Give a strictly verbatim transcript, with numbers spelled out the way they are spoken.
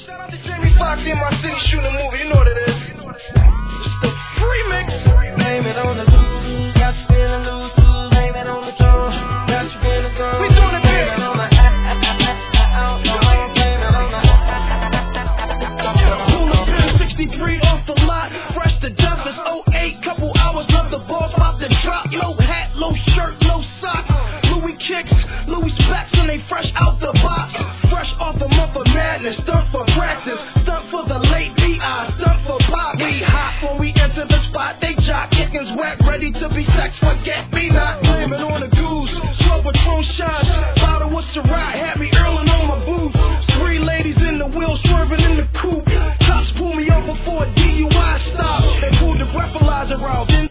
Shout out to Jamie Foxx in my city shooting a movie, you know what it is. It's the free mix. Blame it on the loose, got you feeling loose, loose. Blame it on the drum, got you feeling gone. We doing it big. Blame it on the out, blame it on the Pull up in sixty-three off the lot, fresh to death. It's oh eight, couple hours left. The ball about to drop. Low hat, low shirt, no socks. Louis kicks, Louis specs, and they fresh out the box. Fresh off a month of madness, stunt for practice, stunt for the late B I, stunt for pop. We hot when we enter the spot. They jock, kickings wet, ready to be sex. Forget me not. Blame it on the goose. Slow Patron shots. Bottle with Ciroc had me earling on my boots. Three ladies in the wheel swerving in the coupe. Cops pull me over for a D U I stop. They pulled the breathalyzer out. Then